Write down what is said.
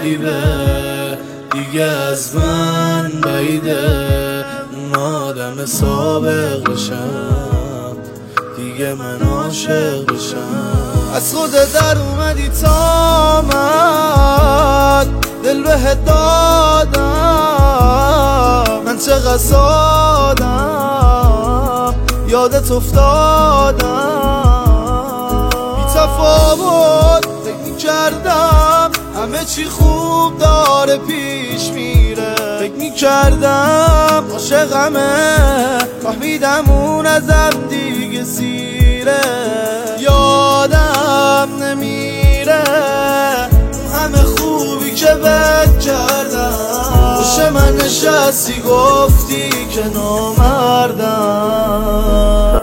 غریبه دیگه از من بعیده، اون آدم سابق بشم دیگه من عاشق بشم. از خودت در اومدی تا من دل بهت دادم، من چقدر سادم یادت افتادم. بی تفاوت فکر می‌کردم همه چی خوب داره پیش میره، فکر می‌کردم عاشقمه، فهمیدم اون ازم دیگه سیره. یادم نمیره همه خوبی که بد کردم، پشت من نشستی گفتی که نامردم.